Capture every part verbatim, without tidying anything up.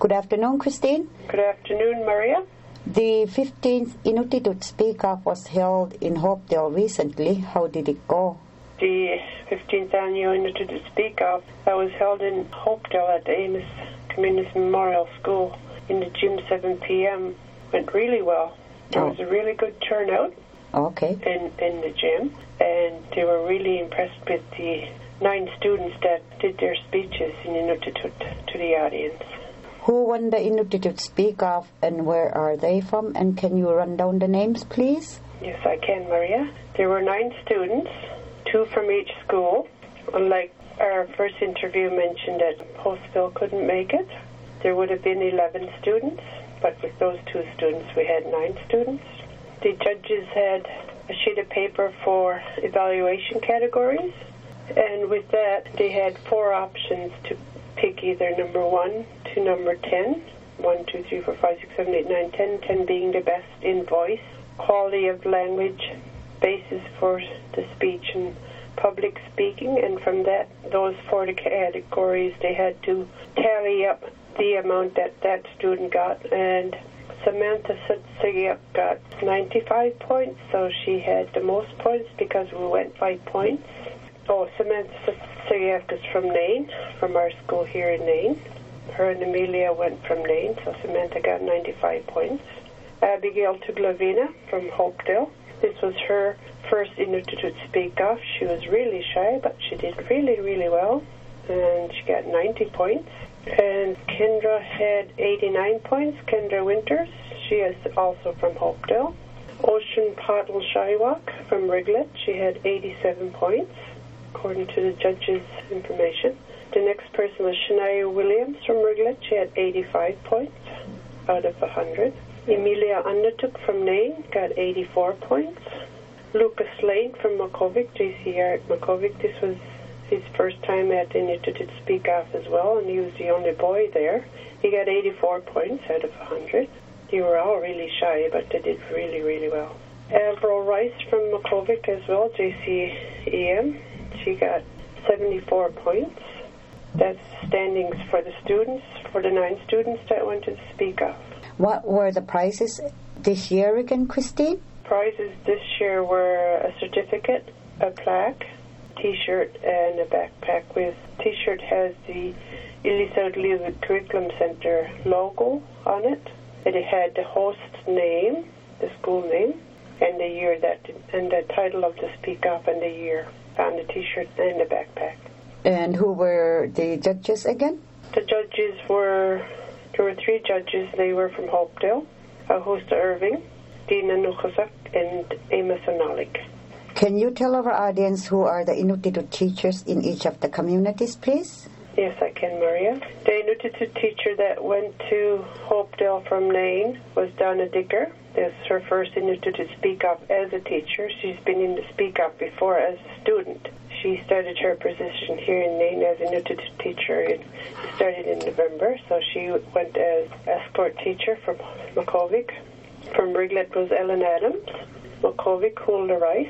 Good afternoon, Christine. Good afternoon, Maria. The fifteenth Inuktitut Speak Off was held in Hopedale recently. How did it go? The fifteenth annual Inuktitut Speak Off that was held in Hopedale at the Amos Community Memorial School in the gym seven p.m. went really well. There Oh. was a really good turnout Okay. in, in the gym, and they were really impressed with the nine students that did their speeches in Inuktitut to the audience. Who won the Inuktitut Speak Off and where are they from? And can you run down the names, please? Yes, I can, Maria. There were nine students, two from each school. Unlike our first interview mentioned that Postville couldn't make it, there would have been eleven students, but with those two students we had nine students. The judges had a sheet of paper for evaluation categories, and with that they had four options to pick either number one to number ten, one, two, three, four, five, six, seven, eight, nine, ten, ten being the best in voice, quality of language, basis for the speech and public speaking, and from that, those four categories, they had to tally up the amount that that student got, and Samantha Sutsuyuk got ninety-five points, so she had the most points because we went five points. Oh, Samantha Sutsuyuk is from Nain, from our school here in Nain. Her and Amelia went from Nain, so Samantha got ninety-five points. Abigail Tuglavina from Hopedale. This was her first Inuktitut Speak Off. She was really shy, but she did really, really well, and she got ninety points. And Kendra had eighty-nine points, Kendra Winters. She is also from Hopedale. Ocean Patel Shaiwak from Riglet. She had eighty-seven points, according to the judge's information. The next person was Shania Williams from Riglet. She had eighty-five points out of one hundred. Emilia Undertook from Nain got eighty-four points. Lucas Lane from Makovic, J C R at Makovic. This was his first time at the Inuktitut Speak Off as well, and he was the only boy there. He got eighty-four points out of one hundred. They were all really shy, but they did really, really well. Avril Rice from Makovic as well, J C E M. She got seventy-four points. That's standings for the students, for the nine students that went to the Speak Off. What were the prizes this year again, Christine? Prizes this year were a certificate, a plaque, T-shirt, and a backpack. With T-shirt has the Ilisud Liuvid Curriculum Center logo on it. It had the host's name, the school name, and the year that, and the title of the Speak Off and the year on the T-shirt and the backpack. And who were the judges again? The judges were, there were three judges. They were from Hopedale, Augusta Irving, Dina Nukazak, and Amos Anolik. Can you tell our audience who are the Inuktitut teachers in each of the communities, please? Yes, I can, Maria. The Inuktitut teacher that went to Hopedale from Nain was Donna Dicker. This is her first Inuktitut Speak Off as a teacher. She's been in the Speak Off before as a student. She started her position here in Nain as a Inuktitut teacher. It started in November, so she went as escort teacher from Makovic. From Riglet was Ellen Adams, Makovic Hulda Rice,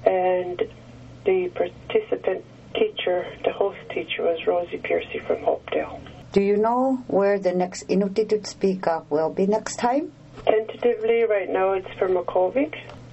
and the participant teacher, the host teacher, was Rosie Piercy from Hopedale. Do you know where the next Inuktitut Speak Off will be next time? Tentatively, right now it's for Makovic,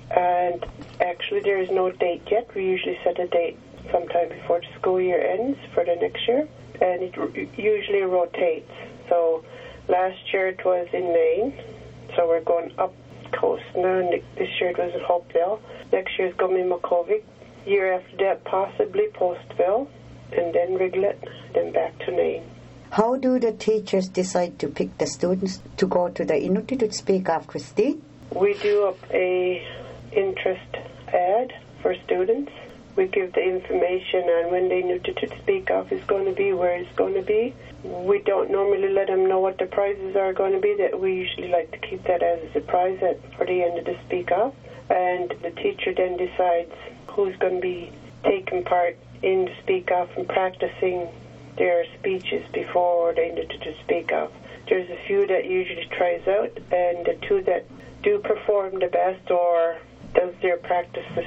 and actually there is no date yet. We usually set a date sometime before the school year ends for the next year, and it r- usually rotates. So last year it was in Nain, so we're going up coast now, and this year it was in Hopedale. Next year it's going to be Makovic. Year after that, possibly Postville, and then Riglet, then back to Nain. How do the teachers decide to pick the students to go to the Inuktitut Speak Off, Christine? We do up a interest ad for students. We give the information on when the Inuktitut Speak Off is going to be, where it's going to be. We don't normally let them know what the prizes are going to be. That we usually like to keep that as a surprise at, for the end of the Speak Off. And the teacher then decides who's going to be taking part in the Speak Off and practicing their speeches before they need to Speak Off. There's a few that usually tries out, and the two that do perform the best or does their practice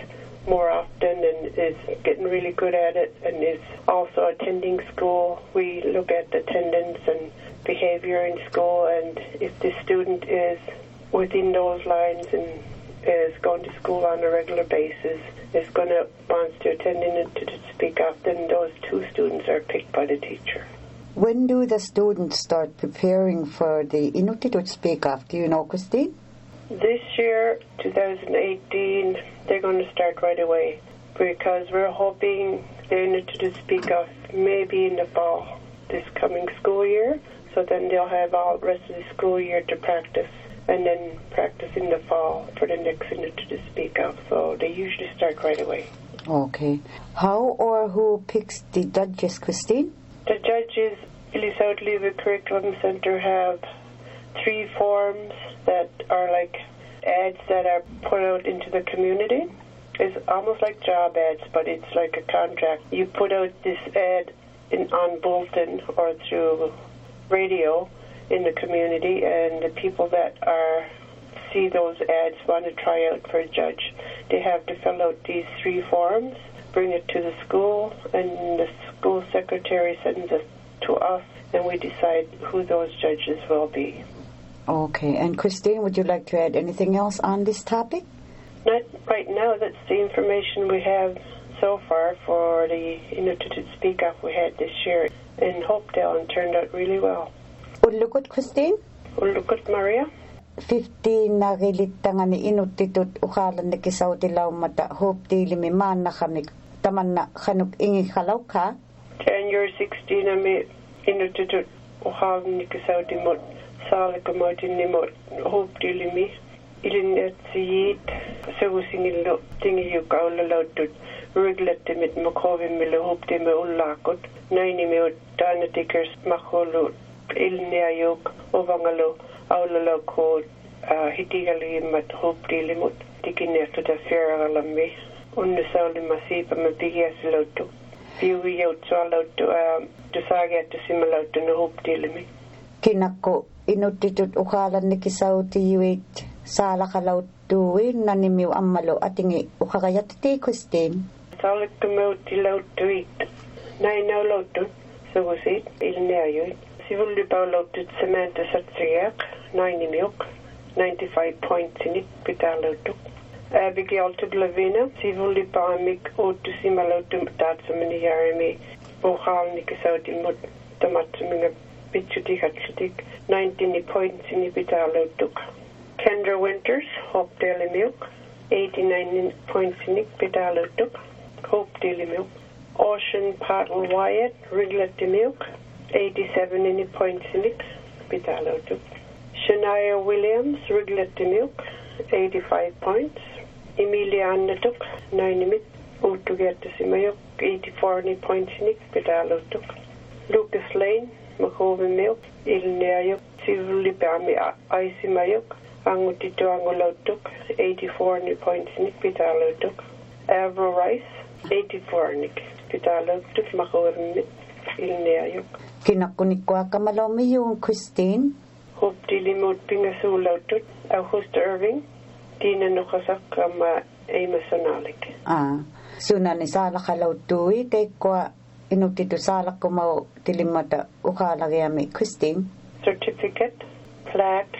more often and is getting really good at it and is also attending school. We look at attendance and behavior in school, and if the student is within those lines and is going to school on a regular basis, is going to wants to attend in to, to speak up, then those two students are picked by the teacher. When do the students start preparing for the Inuktitut Speak Up? Do you know, Christine? This year, two thousand eighteen, they're going to start right away because we're hoping the Inuktitut Speak Up maybe in the fall this coming school year. So then they'll have all the rest of the school year to practice, and then practice in the fall for the next Inuktitut Speak Up. So they usually start right away. Okay. How or who picks the judges, Christine? The judges, Ilisouth Leavey Curriculum Center, have three forms that are like ads that are put out into the community. It's almost like job ads, but it's like a contract. You put out this ad in, on bulletin or through radio in the community, and the people that are see those ads want to try out for a judge. They have to fill out these three forms, bring it to the school, and the school secretary sends it to us, and we decide who those judges will be. Okay. And Christine, would you like to add anything else on this topic? Not right now. That's the information we have so far for the Inuktitut Speak Up we had this year in Hopedale, and turned out really well. Ulukot, Christine? Ulukot, Maria? fifteen na gilitangan ni Inuktitut ukalan ni kisaw tilaw mata Hopedale limiman na kami taman na kanuk ingi kalaw ka? January sixteenth na mi Inuktitut ukalan ni kisaw dimot sala kamotin ni mot Hopedale limi ilinet siyit sawusingilo tingi yukaw lalawtut reglet timit makovin milo Hopedale me ulakot naini me dana tikers makolo ilniayok ovangalo aulalo ko hitigali mat Hopedale limut tikineto da feralami unnesawli masipa mabigas loto piwi yaut swalauto dusaga to simalauto no Hopedale limi kinako Inuktitut ukalan ni kisaw tiyuit sala kalautuin na nimiw amalo atingi ukakayat ti Christine sala kamau tilautuit nainaw lauto sagusit ilniayoy Sivulli Paulautit Samantha Satsiak, ninety milk, ninety-five points in it, Pitalotuk. Abigail Tuglavina, Sivulli Pamik, Otu Simalotum, Tatsamini Yarami, Bohal Nikasauti Mut, Tamatsamina, Pichuti Hatchutik, nineteen points in it, Pitalotuk. Kendra Winters, Hopedale milk, eighty-nine points in it, Pitalotuk, Hopedale milk. Ocean Paddle Wyatt, Wrigley milk, eighty-seven in points in it, Pitalotuk. Shania Williams, Wrigley milk, eighty-five points. Emilia Annatuk, nine in it, Utugeta Simayuk, eighty-four in points in it, Pitalotuk. Lucas Lane, Makovi milk, Ilneayuk, Sivuli Bami Isimayuk, Angutito Angolotuk, eighty-four in points in it, Pitalotuk. Avro Rice, eighty-four in it, Pitalotuk, Makovi Ilneayuk. Kinakunikwa kamalomi yung Christine? Hopedale limut pingasulautut, Augusta Irving, Tina Nukasak kama Emasonalik. Ah, suna ni sala kalautui, te kwa Inuktitut sala kumao tilimata ukalagayami Christine? Certificate, plaque,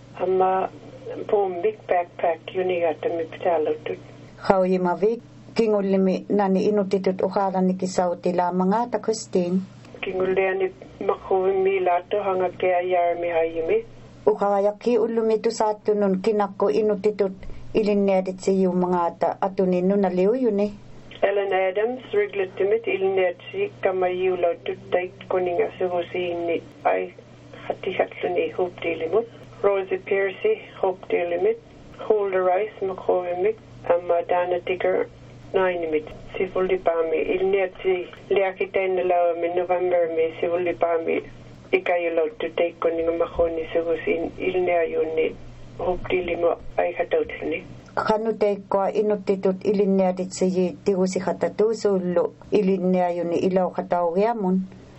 ama boom big backpack unigata mi Pitalotuk. Hauyi mavik, kingulimi na ni Inuktitut ukala ni kisaw tila mga ta Christine? Kinguliani makuwi lato hanga kaya yarmi hayimi. Ukayaki ulumito sa tunun kinako Inuktitut ilinedit sa iyo mga ta atunin no naliw yun eh. Ellen Adams, Wrigley timit ilinet si kamayu lato dait kuninga subusin ay hati-hatlo ni Hopedale limut. Rosie Piercy, Hopedale limit. Holder Rice, makuwi mit. Ama Dana Ticker, nine mit. Sivulli Pami, ilnet si liakitain na lawa mi November mi Sivulli Pami. Ikayo law to take kuninga makoni subusin ilneayon ni Hopedale mo ay hatautlo ni. Kanutay ko Inuktitut ilinedit sa yi tigo si hatatu sulo ilinneayon ni ilaw katawiyamon.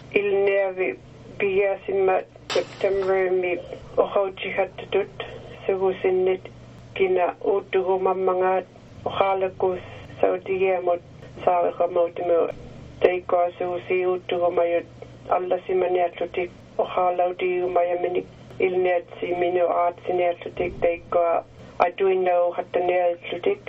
Ilneavi biyasin September mi ohauchi hatatut subusin nit kina utugo mamanga okalakus Saudia mot saarqa mautimu teikkoa suusi uuttuhumayut allasimaneatlutik ohalaudiumayaminik ilneatsi minu aatsineatlutik teikkoa aduinau hattaneatlutik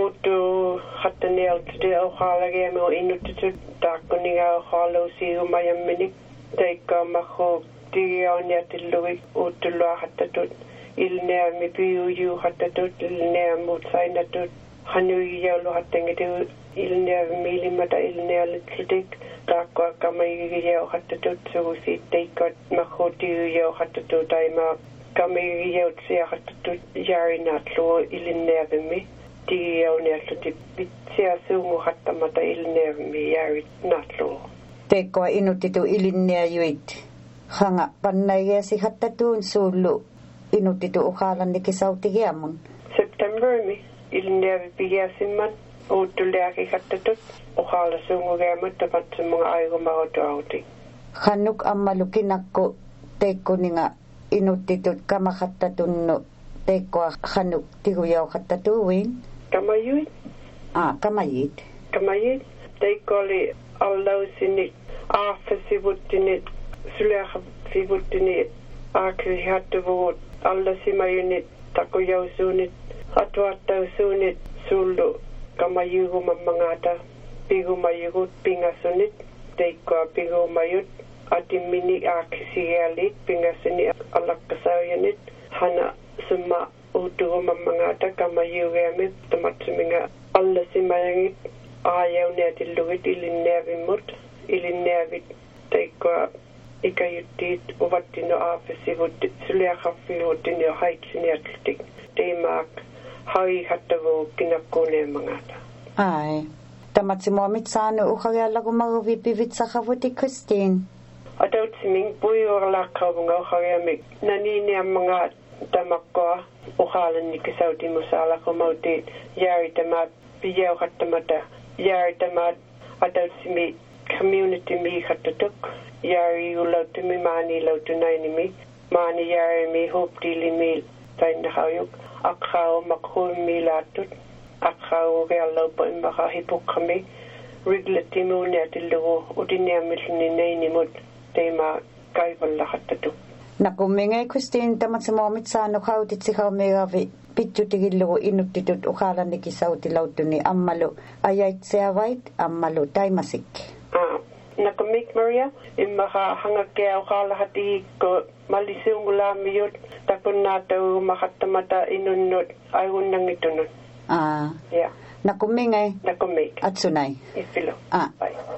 uuttu hattaneatlutik ohalageemu innutitut taakkuninga ohalausiumayaminik teikkoa mahu digiauniatilluvik uuttulua hattatut ilneami piyuyu hattatut ilneamut sainatut hanuiyaulu hattangitu ilneami milimata ilnealitlutik taakkoa kamayiyau hattatut suusi teikkoa mahu diyuyau hattatut aima kamayiyau tsia hattatut yarinatlu ilneavimi digiauniatlutik vitsia suungu hattamata ilneavimi yarinatlu teikkoa inutitu ilinneajuit hanga pannaiasi hattatun suullu inutitu uhalannikin sautigiamun September mi ilneavi pigiasimman uuttuleaki hattatut uhala suungugeamut tapatsu mga aigumagotuauti hannuk ammalukinakku teikkuninga inutitut kamahattatunnu teikkoa hannuk tiguyau hattatuuin kamayuit ah kamayit kamayit teikkoali allausinit aafasivuttinit suleaqavivuttinit aakrihattuvut allasimayunit takuyausuunit atuattausuunit sullu kamayugumamangata pigumayugut pingasunit teikkoa pigumayut atimmini aakkisigialit pingasuni allakkasauyanit hana summa uutugumamangata kamayugeamit tamatsuminga allasimayangit aajauneatillugit ilinneavimmut ilinneavit teikkoa ikajuttiit uvattino aafasivut suleaqaffivuttinio haitsiniatlutik teimaak haihattavu kinakkuneemangata ai tamatsimomit saanu uhagiallagumaruvipivitsaqavutik Christine atautsiming puiorlaqqauvunga uhagiamik naniiniammangaa tamakkoa uhalannikisautimmusaalaqumautit yaaritamaa piyauhattamata yaaritamaa atautsimi community mi hattatuk yari ulautumi maani lautunainimi maani yarimi hupdilimi tainahayuk aqhau makhumi latut aqhau geallopa imbaha hipukkami riglatimu neatillugu udiniamilni neinimut teima kaivalla hattatuk nakumingai Christine tamatsimomit saanu hautitsiqarmigavi pitjutigillugu inuttitut uhalannikisautilauttuni ammalu ayaitseavait ammalu taimasik ah nakamik Maria immaha hangakea uhalahatiikko malisiungulaamiyut tapunnaatau mahattamata inunnut aigunangitunut ah yeah nakumingai nakamik atsunai ifilo ah bye